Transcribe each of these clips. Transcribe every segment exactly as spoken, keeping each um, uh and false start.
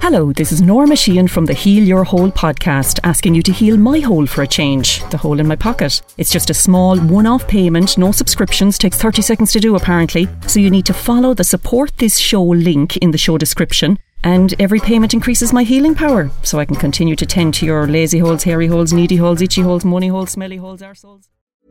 Hello, this is Norma Sheehan from the Heal Your Hole podcast, asking you to heal my hole for a change, the hole in my pocket. It's just a small one-off payment, no subscriptions, takes thirty seconds to do apparently, so you need to follow the support this show link in the show description, and every payment increases my healing power, so I can continue to tend to your lazy holes, hairy holes, needy holes, itchy holes, money holes, smelly holes, arseholes.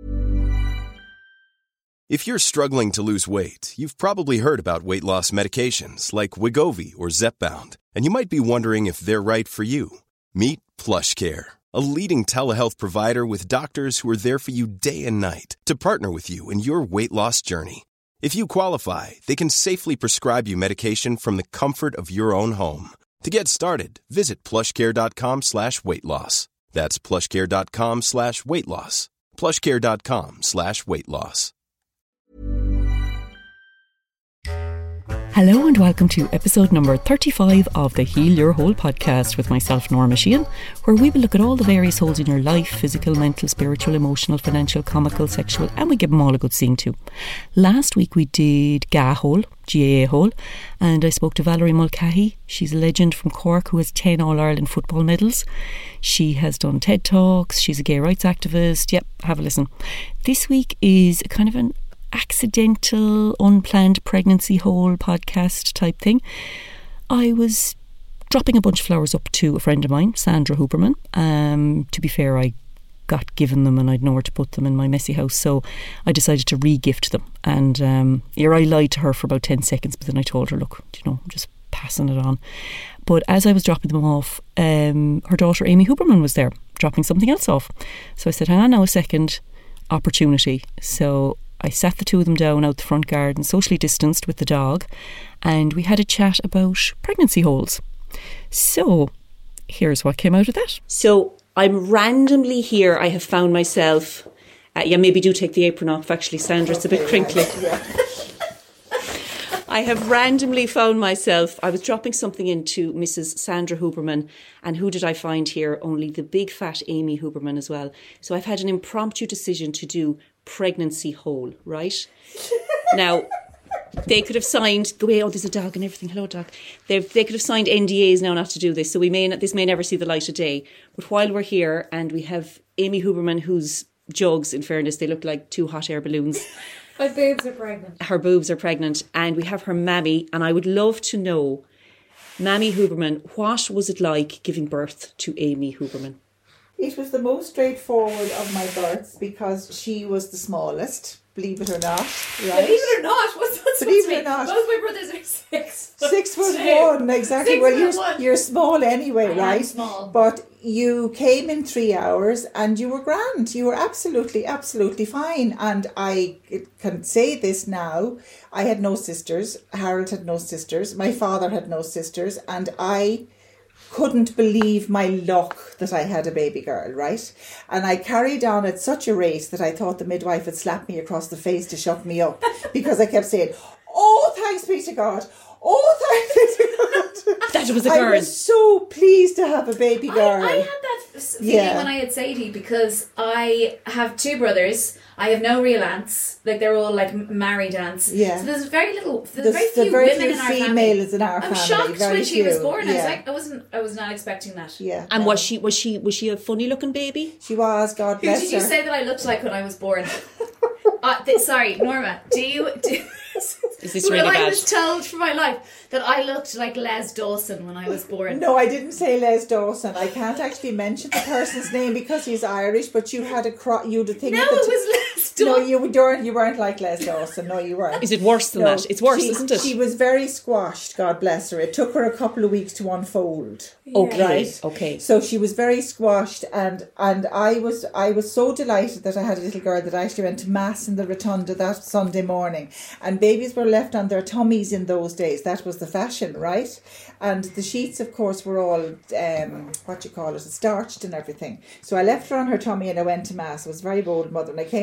If you're struggling to lose weight, you've probably heard about weight loss medications like Wegovy or Zepbound, and you might be wondering if they're right for you. Meet PlushCare, a leading telehealth provider with doctors who are there for you day and night to partner with you in your weight loss journey. If you qualify, they can safely prescribe you medication from the comfort of your own home. To get started, visit plushcare.com slash weight loss. That's plushcare.com slash weight loss. plushcare.com slash weight loss. Hello and welcome to episode number thirty-five of the Heal Your Hole podcast with myself, Norma Sheehan, where we will look at all the various holes in your life: physical, mental, spiritual, emotional, financial, comical, sexual, and we give them all a good seeing too. Last week we did G A hole, G A A hole, and I spoke to Valerie Mulcahy. She's a legend from Cork who has ten All-Ireland football medals. She has done TED Talks, she's a gay rights activist. Yep, have a listen. This week is kind of an accidental, unplanned pregnancy hole podcast type thing. I was dropping a bunch of flowers up to a friend of mine, Sandra Huberman. Um, to be fair, I got given them and I'd nowhere to put them in my messy house, so I decided to re-gift them. And um, here I lied to her for about ten seconds, but then I told her, look, you know, I'm just passing it on. But as I was dropping them off, um, her daughter Amy Huberman was there, dropping something else off. So I said, hang on now a second, opportunity. So I sat the two of them down out the front garden, socially distanced with the dog, and we had a chat about pregnancy holes. So here's what came out of that. So I'm randomly here. I have found myself, uh, yeah, maybe do take the apron off actually, Sandra, it's a bit crinkly. I have randomly found myself, I was dropping something into Missus Sandra Huberman, and who did I find here? Only the big fat Amy Huberman as well. So I've had an impromptu decision to do pregnancy hole, right? Now, they could have signed the way, oh, there's a dog and everything. Hello, dog. They they could have signed N D As now not to do this, so we may not, this may never see the light of day. But while we're here, and we have Amy Huberman, whose jugs, in fairness, they look like two hot air balloons. My boobs are pregnant. Her boobs are pregnant, and we have her mammy, and I would love to know, Mammy Huberman, what was it like giving birth to Amy Huberman? It was the most straightforward of my births because she was the smallest, believe it or not. Right? Believe it or not? What's that? Believe it or not. Both my brothers are six. Six foot two. one, exactly. Six well, foot you're, one. you're small anyway, I right? am small. But you came in three hours and you were grand. You were absolutely, absolutely fine. And I can say this now. I had no sisters. Harold had no sisters. My father had no sisters. And I couldn't believe my luck that I had a baby girl, right? And I carried on at such a rate that I thought the midwife had slapped me across the face to shut me up because I kept saying, oh, thanks be to God. Oh, thanks be to God. That was a girl. I was so pleased to have a baby girl. I, I had that feeling Yeah. when I had Sadie because I have two brothers. I have no real aunts. Like, they're all like m- married aunts. Yeah. So there's very little, there's, There's- very there few are very women few in our family. females in our I'm family, shocked very when she was few, born. I was yeah. like, I wasn't, I was not expecting that. Yeah. And no. was she was she was she a funny looking baby? She was, God Who bless did her. you say that I looked like when I was born? uh, th- sorry, Norma. Do you? Do, Is this really well, I bad? was told for my life that I looked like Les Dawson when I was born. No, I didn't say Les Dawson. I can't actually mention the person's name because he's Irish, but you had a cro- you had a thing No, at the it t- was Les Dawson. No, you weren't. You weren't like Les Dawson. No, you weren't. Is it worse than No, that? It's worse, she, isn't it? She was very squashed, God bless her. It took her a couple of weeks to unfold. Okay, Right. okay. So she was very squashed, and and I was I was so delighted that I had a little girl that I actually went to mass in the rotunda that Sunday morning, and babies were left on their tummies in those days. That was the fashion, right? And the sheets, of course, were all um what you call it, starched and everything. So I left her on her tummy and I went to mass. I was a very bold mother, and I came back,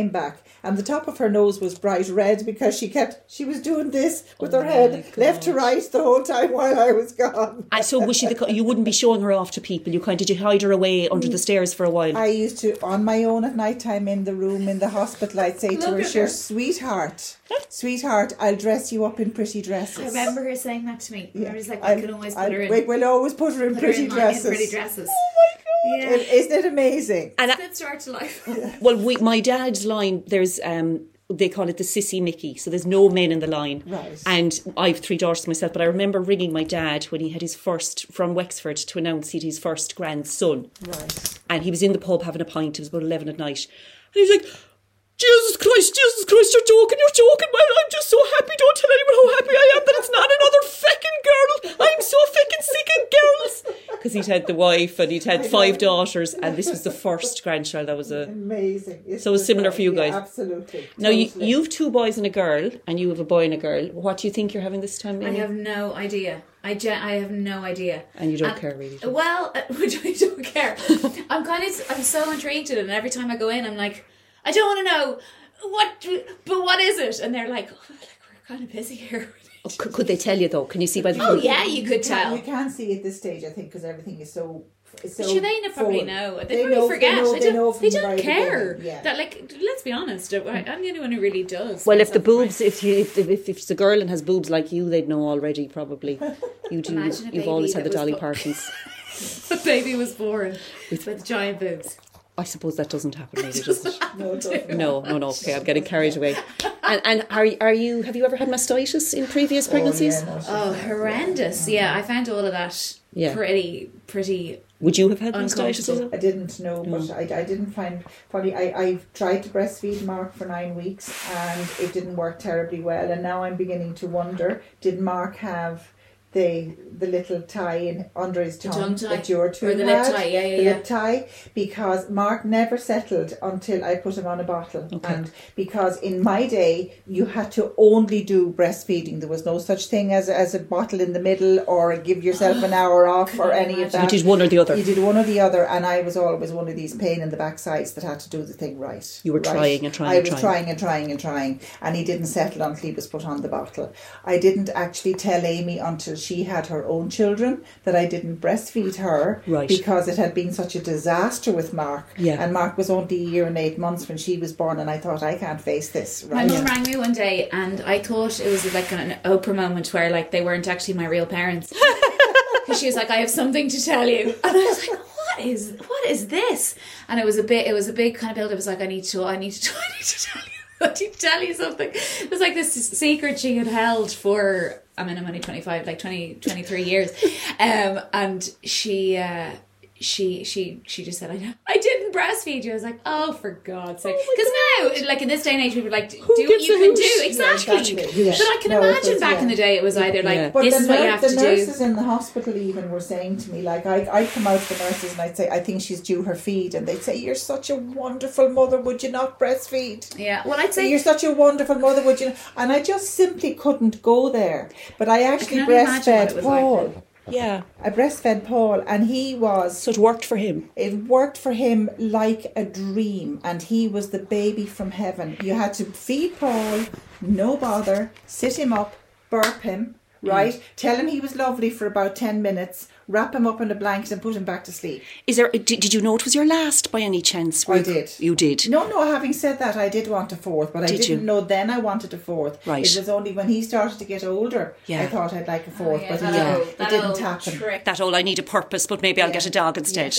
back, and the top of her nose was bright red because she kept she was doing this with Oh her head my left to God. right the whole time while I was gone. And so was she the, you wouldn't be showing her off to people? You kind of, did you hide her away under the stairs for a while? I used to, on my own at night time in the room in the hospital, I'd say to Look her, at "Sure, her. sweetheart, sweetheart, I'll dress you up in pretty dresses." I remember her saying that to me. I was like, I'll- I can always I'll- put her in. we- We'll always put her in put her pretty in, my- dresses. in pretty dresses. Yeah. It- Isn't it amazing? And I, Good start to life. well, we, my dad's line, there's, um, they call it the sissy Mickey. So there's no men in the line. Right. And I have three daughters myself, but I remember ringing my dad when he had his first, from Wexford, to announce he had his first grandson. Right. And he was in the pub having a pint. It was about eleven at night. And he was like, "Jesus Christ, Jesus Christ, you're joking, you're joking. Well, I'm just so happy. Don't tell anyone how happy I am that it's not another feckin' girl. I'm so feckin' sick of girls." Because he'd had the wife and he'd had five daughters, and this was the first grandchild. That was a... Amazing. It's So it's just similar like- for you yeah, guys. absolutely. Now, you, Totally. you've two boys and a girl, and you have a boy and a girl. What do you think you're having this time, I Amy? have no idea. I, ge- I have no idea. And you don't care, really, do you? Well, which I don't care. I'm kind of, I'm so intrigued in it, and every time I go in, I'm like, I don't want to know what, but what is it? And they're like, oh, like we're kind of busy here. Oh, could, could they tell you, though? Can you see by the Oh food? yeah, you could You can't- tell. You can see at this stage, I think, because everything is so. so Sure, they probably full. know. They, They probably know- forget. They, know, They they, don't, know from they the don't very care. beginning, Yeah. That, like, let's be honest. I- I'm the only one who really does. Well, if the myself boobs, right. if you, if, if, if it's a girl and has boobs like you, they'd know already, probably. You do. Imagine a You've baby always had the that was Dolly bu- Partons. the baby was born with giant boobs. I suppose that doesn't happen, maybe, does it? No, it doesn't. No, no, no. Okay, I'm getting carried away. And and are are you? Have you ever had mastitis in previous pregnancies? Oh, yeah, no, she's- Oh, horrendous! Yeah, I found all of that Yeah. pretty, pretty. Would you have had mastitis? Uncomfortable. I didn't know, but I, I didn't find probably I, I tried to breastfeed Mark for nine weeks and it didn't work terribly well, and now I'm beginning to wonder, did Mark have the the little tie in under his tongue, tongue tie? that your two Or the lip had, tie, yeah, yeah, the yeah. lip tie, because Mark never settled until I put him on a bottle. Okay. And because in my day you had to only do breastfeeding, there was no such thing as as a bottle in the middle or give yourself an hour off or any of that. You did one or the other. You did one or the other, and I was always one of these pain in the backsides that had to do the thing right. You were right. trying and trying I and was trying. trying and trying and trying, and he didn't settle until he was put on the bottle. I didn't actually tell Amy until she had her own children that I didn't breastfeed her, Right. because it had been such a disaster with Mark. Yeah. And Mark was only a year and eight months when she was born, and I thought, I can't face this. My Right. mum rang me one day, and I thought it was like an Oprah moment where like they weren't actually my real parents. Because she was like, "I have something to tell you," and I was like, "What is what is this?" And it was a bit, it was a big kind of build. It was like, "I need to, I need to, I need to tell you." I need to tell you something. It was like this secret she had held for, I mean, I'm only twenty-five, like twenty, twenty-three years. Um, and she, uh, she, she, she just said, I, I didn't breastfeed you. I was like, oh, for God's sake. Because now, like in this day and age, people are like, do what gives you a can hoot? do. Yeah, Exactly. exactly. But I can No, it imagine was, back yeah. in the day, it was either like, Yeah. But this the, is what you nur- have the to do. nurses in the hospital even were saying to me, like, I, I'd come out to the nurses and I'd say, I think she's due her feed. And they'd say, you're such a wonderful mother, would you not breastfeed? Yeah. Well, I'd Say, say you're such a wonderful mother, would you? And I just simply couldn't go there. But I actually can only imagine what it breastfed was like Paul. then. Yeah. I breastfed Paul, and he was, So it worked for him. it worked for him like a dream, and he was the baby from heaven. You had to feed Paul, no bother, sit him up, burp him, right? Tell him he was lovely for about ten minutes, wrap him up in a blanket and put him back to sleep. Is there? Did, did you know it was your last by any chance? I did. You did. No, no, having said that, I did want a fourth, but I Did didn't you? know then I wanted a fourth. Right. It was only when he started to get older, Yeah. I thought I'd like a fourth, Oh, yeah, but that yeah, old- it that didn't old happen. trick. That old, I need a purpose, but maybe I'll get a dog instead.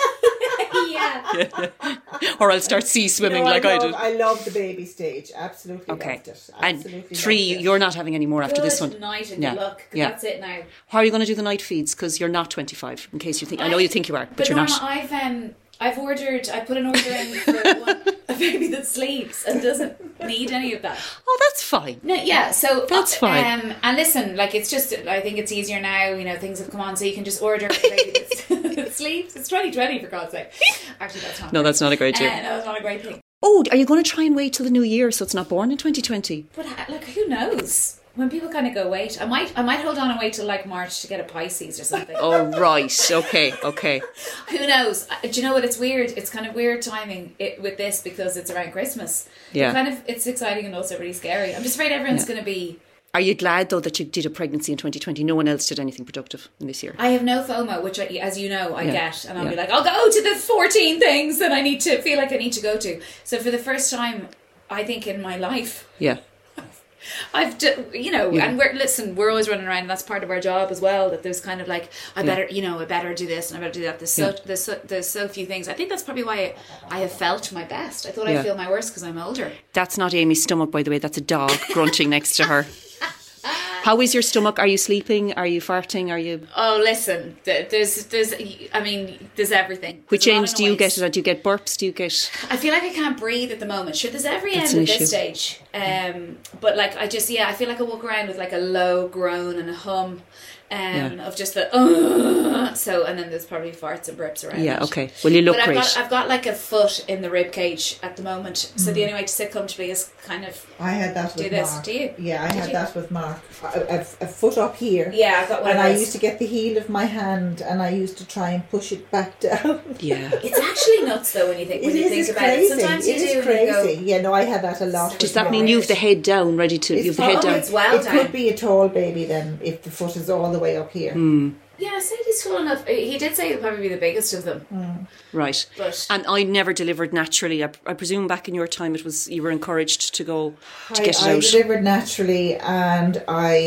Yeah. Or I'll start sea swimming No, like I, I, love, did. I love the baby stage. Absolutely Okay. loved it. And Absolutely three, loved it. you're not having any more after this one. Good night and Yeah. good luck. 'Cause Yeah. That's it now. How are you going to do the night feeds? Because you're not twenty-five, in case you think. I know you think you are, but, But you're Norma, not. I've um, I've ordered. I put an order in for one, a baby that sleeps and doesn't need any of that. Oh, that's fine. No, yeah. So That's uh, fine. Um, and listen, like it's just. I think it's easier now. You know, things have come on, so you can just order a baby that, that sleeps. It's twenty twenty for God's sake. Actually, that's not. No, that's not a great Uh, year. no, that's not a great thing. Oh, are you going to try and wait till the new year so it's not born in twenty twenty? But uh, like, who knows? when people kind of go, wait, I might I might hold on and wait till like March to get a Pisces or something. Oh, right. Okay, okay. Who knows? Uh, Do you know what? It's weird. It's kind of weird timing it with this because it's around Christmas. Yeah. It kind of, it's exciting and also really scary. I'm just afraid everyone's Yeah. going to be... Are you glad, though, that you did a pregnancy in twenty twenty? No one else did anything productive in this year. I have no FOMO, which, I, as you know, I Yeah. get. And I'll Yeah. be like, I'll go to the fourteen things that I need to feel like I need to go to. So for the first time, I think in my life... Yeah. I've, d- you know, Yeah. and we're, listen, we're always running around and that's part of our job as well, that there's kind of like, I Yeah. better, you know, I better do this and I better do that. There's so, Yeah. there's so, there's so few things. I think that's probably why I, I have felt my best. I thought Yeah. I'd feel my worst because I'm older. That's not Amy's stomach, by the way. That's a dog grunting next to her. How is your stomach? Are you sleeping? Are you farting? Are you... Oh, listen, th- there's, there's, I mean, there's everything. Which There's a lot end of do you noise. get? Do you get burps? Do you get... I feel like I can't breathe at the moment. Sure, there's every That's end an at issue. this stage. Um, but like, I just, yeah, I feel like I walk around with like a low groan and a hum um, Yeah. of just the, uh, so, and then there's probably farts and burps around Yeah, it. okay. Well, you look But I've great. got, I've got like a foot in the rib cage at the moment. So Mm. the only way to sit comfortably is kind of, I had that with Do this, Mark. do you? Yeah, I Did had you? that with Mark. A, a, a foot up here. yeah, I've got one And of I those. used to get the heel of my hand and I used to try and push it back down. Yeah. It's actually nuts though when you think, when It you is, think it's about crazy. it. Sometimes you It do is and crazy. you go, Yeah, no, I had that a lot. Does with that mean Mark. you have the head down, ready to... You have the head probably- down? it's well it down. could be a tall baby then if the foot is all the way up here. yeah, I said he's tall enough. He did say he'll probably be the biggest of them. Right. But And I never delivered naturally. I, I presume back in your time it was you were encouraged to go to I, get it I out. delivered naturally, and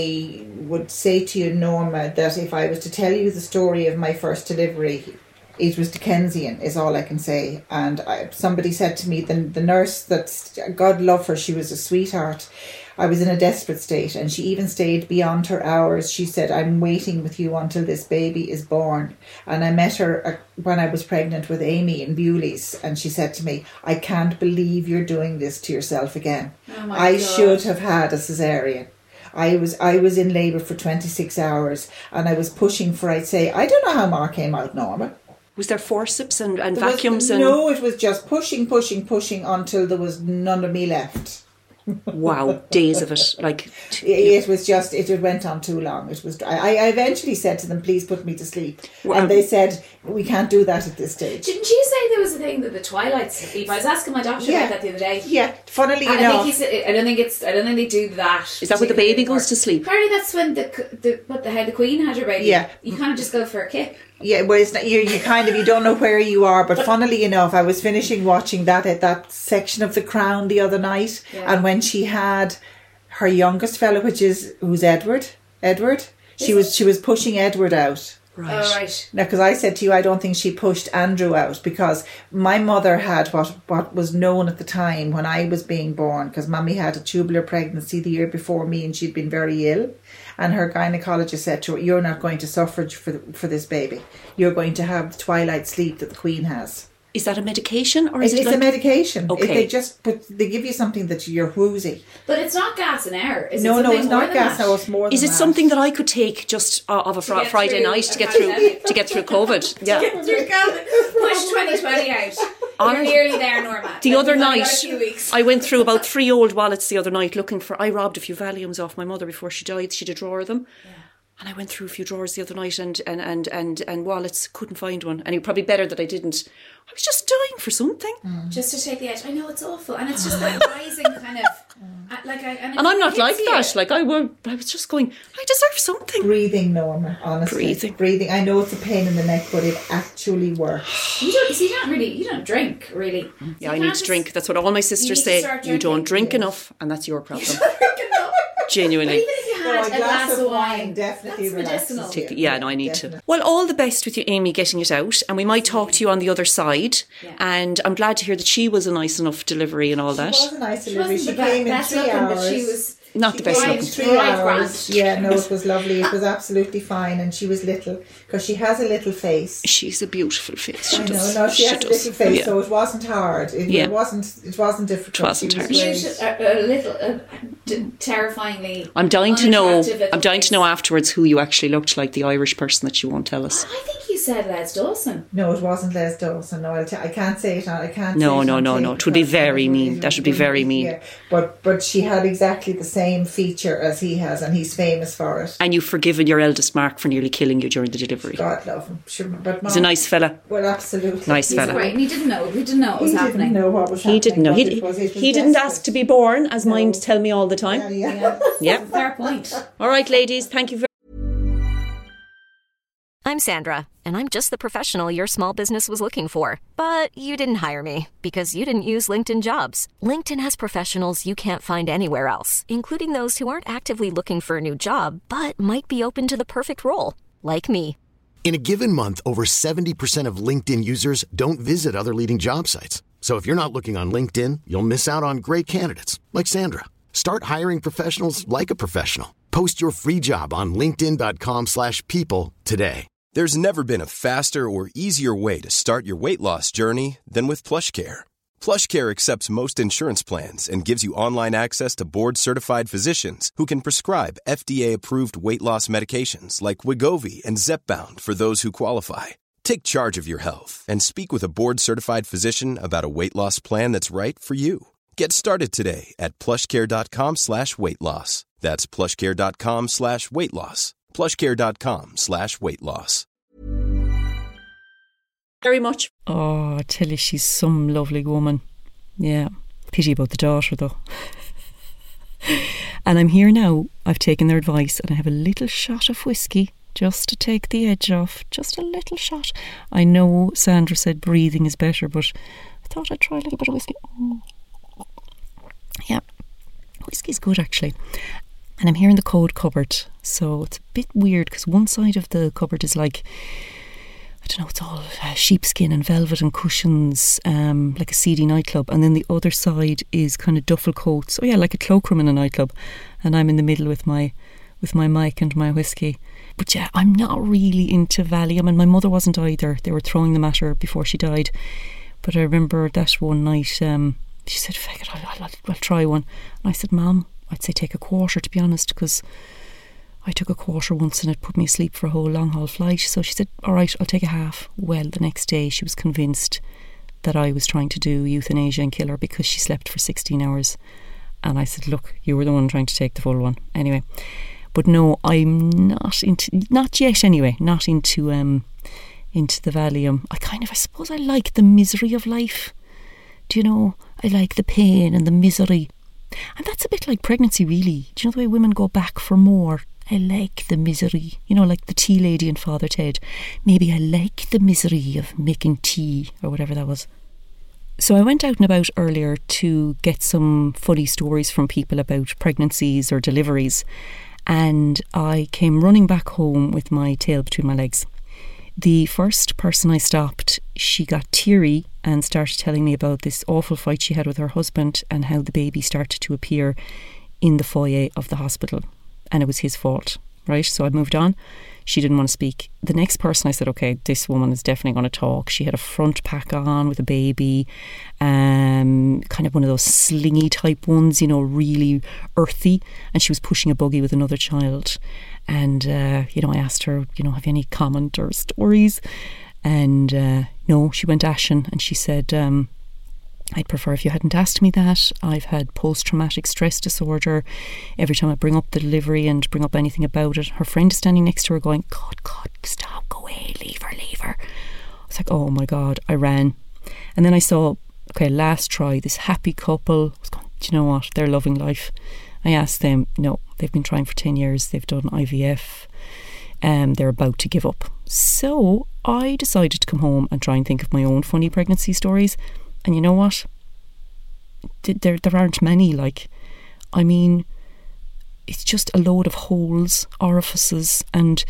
I would say to you, Norma, that if I was to tell you the story of my first delivery, it was Dickensian, is all I can say. And I, somebody said to me, the, the nurse, that God love her, she was a sweetheart. I was in a desperate state, and she even stayed beyond her hours. She said, I'm waiting with you until this baby is born. And I met her uh, when I was pregnant with Amy in Bewley's, and she said to me, I can't believe you're doing this to yourself again. Oh my I God. should have had a cesarean. I was I was in labour for twenty-six hours, and I was pushing for, I'd say, I don't know how Mark came out normal. Was there forceps and, and There was- vacuums and... No, it was just pushing, pushing, pushing until there was none of me left. Wow, days of it. Like, It, it was just, it went on too long. It was. I, I eventually said to them, please put me to sleep. Well, and they said, we can't do that at this stage. didn't you say there was a thing that the Twilight sleep? I was asking my doctor Yeah. about that the other day. Yeah, funnily I enough. think he said, I don't think it's. I don't think they do that. is that when the baby goes to sleep? Apparently, that's when the the what the how the Queen had her baby. Yeah. you kind of just go for a kick. Yeah, well, it's not, you you kind of, you don't know where you are, but funnily enough, I was finishing watching that at that section of The Crown the other night, Yeah. and when she had her youngest fellow, which is, who's Edward, Edward, she Is was she was pushing Edward out. Right. Oh right. Now, because I said to you, I don't think she pushed Andrew out, because my mother had what, what was known at the time when I was being born, because Mummy had a tubular pregnancy the year before me and she'd been very ill. And her gynecologist said to her, you're not going to suffer for, for this baby. You're going to have the twilight sleep that the Queen has. Is that a medication or It is is it like... a medication. Okay. If they just put, they give you something that you're woozy. But it's not gas and air. Is No, it no, something it's more not than gas. that? No, it's more than Is it that. something that I could take just uh, of a fr- get Friday through night to a get through pandemic. to get through COVID? Yeah. You're going push twenty twenty out. You're Honest- nearly there, Norma. The Like, other we've only night, got a few weeks. I went through about three old wallets the other night looking for... I robbed a few Valiums off my mother before she died. She had a drawer of them. Yeah. And I went through a few drawers the other night and, and, and, and, and wallets, couldn't find one. And it probably better that I didn't. I was just dying for something. Just to take the edge. I know it's awful, and it's just that rising kind of uh, like I. And, And I'm not like hits that. you. Like I, were, I was just going, I deserve something. Breathing, Norma, honestly. Breathing. Breathing. I know it's a pain in the neck, but it actually works. You don't. See, you don't really. You don't drink, really. Yeah, You I can't need just- to drink. That's what all my sisters need to say. start You don't drinking. drink enough, and that's your problem. Drinking up. But Genuinely. even if you No, had a glass of wine, definitely that's relaxes medicinal. you. Take- Yeah, no, I need Definitely. to. Well, all the best with you, Amy, getting it out. And we might talk to you on the other side. Yeah. And I'm glad to hear that she was a nice enough delivery and all She that. was a nice She delivery. wasn't She the came be- in best three looking, hours. but she was Not the best Right, looking. Three Right, hours. grand. Yeah, no, it was lovely. It was absolutely fine, and she was little because she has a little face. She's a beautiful face. She I know, does. no, she, has a does. little face, Yeah. so it wasn't hard. It, Yeah. it wasn't. It wasn't difficult. It wasn't She was hard. She great. was a, a little uh, d- terrifyingly. I'm dying to know. unattractive little I'm dying to face. know afterwards who you actually looked like, the Irish person that you won't tell us. I think you said Les Dawson. No, it wasn't Les Dawson. No, I'll t- I can't say it. On, I can't. No, say it no, on no, tape no. It would be because very it mean. That would be very mean. Yeah. But but she had exactly the same same feature as he has, and he's famous for it. And you've forgiven your eldest Mark for nearly killing you during the delivery. God love him. Sure, but He's a nice fella. Well, absolutely. Nice He's fella. great. And he didn't know. He didn't know what was he happening. Didn't know what was He happening. didn't know. He, It was, it was he didn't desperate. ask to be born, as No. mine tell me all the time. Yeah, yeah. Yeah. Yeah. Fair point. All right, ladies. Thank you very I'm Sandra, and I'm just the professional your small business was looking for. But you didn't hire me because you didn't use LinkedIn Jobs. LinkedIn has professionals you can't find anywhere else, including those who aren't actively looking for a new job, but might be open to the perfect role, like me. In a given month, over seventy percent of LinkedIn users don't visit other leading job sites. So if you're not looking on LinkedIn, you'll miss out on great candidates like Sandra. Start hiring professionals like a professional. Post your free job on linkedin.com slash people today. There's never been a faster or easier way to start your weight loss journey than with PlushCare. PlushCare accepts most insurance plans and gives you online access to board-certified physicians who can prescribe F D A-approved weight loss medications like Wegovy and Zepbound for those who qualify. Take charge of your health and speak with a board-certified physician about a weight loss plan that's right for you. Get started today at plushcare.com slash weight loss. That's plushcare.com slash weight loss. plushcare.com slash weight loss. very much. Oh, I tell you, she's some lovely woman. Yeah. Pity about the daughter, though. And I'm here now. I've taken their advice and I have a little shot of whiskey just to take the edge off. Just a little shot. I know Sandra said breathing is better, but I thought I'd try a little bit of whiskey. Mm. Yeah. Whiskey's good, actually. And I'm here in the code cupboard, so it's a bit weird because one side of the cupboard is like, I don't know, it's all uh, sheepskin and velvet and cushions, um, like a seedy nightclub, and then the other side is kind of duffel coats. Oh yeah, like a cloakroom in a nightclub, and I'm in the middle with my with my mic and my whiskey. But yeah, I'm not really into Valium, and my mother wasn't either. They were throwing them at her before she died. But I remember that one night, um, she said, "Fuck it, I'll, I'll, I'll try one." And I said, "Mom, I'd say take a quarter, to be honest, because I took a quarter once and it put me asleep for a whole long haul flight." So she said, "All right, I'll take a half." Well, the next day she was convinced that I was trying to do euthanasia and kill her because she slept for sixteen hours. And I said, "Look, you were the one trying to take the full one." Anyway, but no, I'm not into, not yet anyway, not into um into the Valium. I kind of, I suppose I like the misery of life. Do you know, I like the pain and the misery. And that's a bit like pregnancy, really. Do you know the way women go back for more? I like the misery. You know, like the tea lady in Father Ted. Maybe I like the misery of making tea, or whatever that was. So I went out and about earlier to get some funny stories from people about pregnancies or deliveries. And I came running back home with my tail between my legs. The first person I stopped, she got teary and started telling me about this awful fight she had with her husband and how the baby started to appear in the foyer of the hospital. And it was his fault, right? So I moved on. She didn't want to speak. The next person, I said, okay, this woman is definitely going to talk. She had a front pack on with a baby, um, kind of one of those slingy type ones, you know, really earthy. And she was pushing a buggy with another child. And, uh, you know, I asked her, you know, have you any comment or stories? And uh, no, she went ashen and she said, um, I'd prefer if you hadn't asked me that. I've had post-traumatic stress disorder. Every time I bring up the delivery and bring up anything about it, her friend is standing next to her going, God, God, stop, go away, leave her, leave her. I was like, oh my God, I ran. And then I saw, okay, last try, this happy couple. I was going, do you know what? They're loving life. I asked them, no, they've been trying for ten years. They've done I V F. Um, they're about to give up. So I decided to come home and try and think of my own funny pregnancy stories. And you know what? There, there aren't many. Like, I mean, it's just a load of holes, orifices, and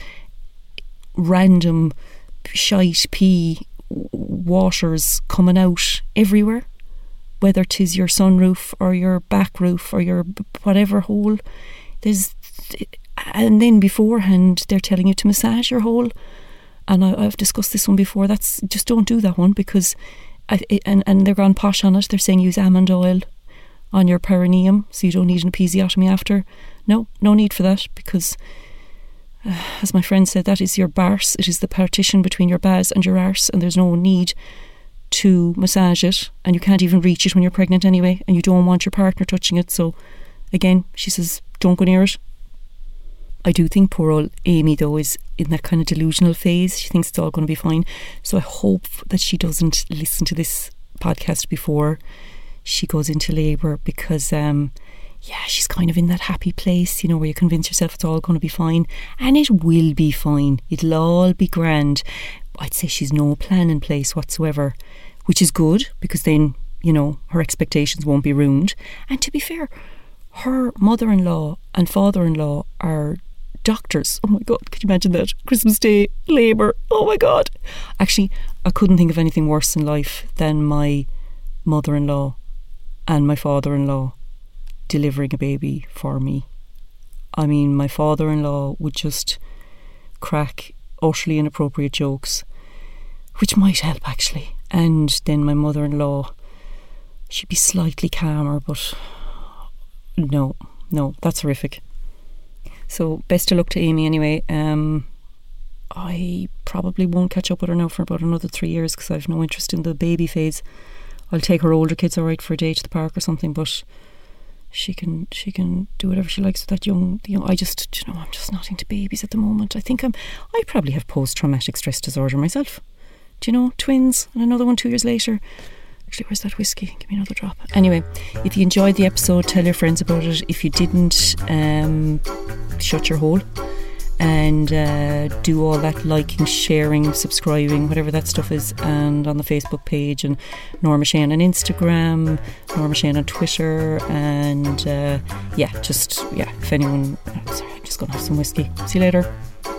random shite pee waters coming out everywhere. Whether 'tis your sunroof or your back roof or your whatever hole, there's, and then beforehand they're telling you to massage your hole. And I, I've discussed this one before. That's just don't do that one because. I, and, and they're gone posh on it. They're saying use almond oil on your perineum so you don't need an episiotomy after. No, no need for that because, uh, as my friend said, that is your barse. It is the partition between your baz and your arse, and there's no need to massage it, and you can't even reach it when you're pregnant anyway, and you don't want your partner touching it. So again, she says, don't go near it. I do think poor old Amy, though, is in that kind of delusional phase. She thinks it's all going to be fine. So I hope that she doesn't listen to this podcast before she goes into labour, because, um, yeah, she's kind of in that happy place, you know, where you convince yourself it's all going to be fine. And it will be fine. It'll all be grand. I'd say she's no plan in place whatsoever, which is good, because then, you know, her expectations won't be ruined. And to be fair, her mother-in-law and father-in-law are doctors. Oh my God, could you imagine that? Christmas Day, labour. Oh my God. Actually, I couldn't think of anything worse in life than my mother-in-law and my father-in-law delivering a baby for me. I mean, my father-in-law would just crack utterly inappropriate jokes, which might help actually. And then my mother-in-law, she'd be slightly calmer, but no, no, that's horrific. So best of luck to Amy anyway. Um, I probably won't catch up with her now for about another three years because I've no interest in the baby phase. I'll take her older kids all right for a day to the park or something, but she can she can do whatever she likes with that young, the young. I just, you know, I'm just not into babies at the moment. I think I'm, I probably have post-traumatic stress disorder myself. Do you know, twins and another one two years later. Actually, where's that whiskey? Give me another drop. Anyway, if you enjoyed the episode, tell your friends about it. If you didn't, um, shut your hole and uh, do all that liking, sharing, subscribing, whatever that stuff is, and on the Facebook page, and Norma Shane on Instagram, Norma Shane on Twitter, and uh, yeah, just, yeah, if anyone, oh, sorry, I'm just going to have some whiskey. See you later.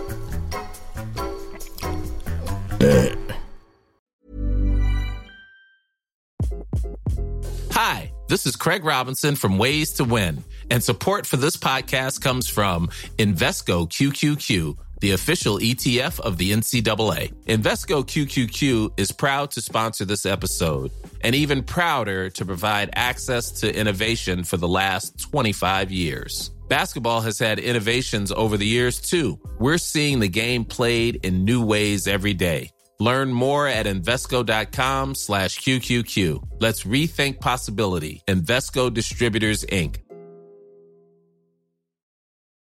Hi, this is Craig Robinson from Ways to Win, and support for this podcast comes from Invesco Q Q Q, the official E T F of the N C double A. Invesco Q Q Q is proud to sponsor this episode, and even prouder to provide access to innovation for the last twenty-five years. Basketball has had innovations over the years, too. We're seeing the game played in new ways every day. Learn more at Invesco.com slash QQQ. Let's rethink possibility. Invesco Distributors, Incorporated.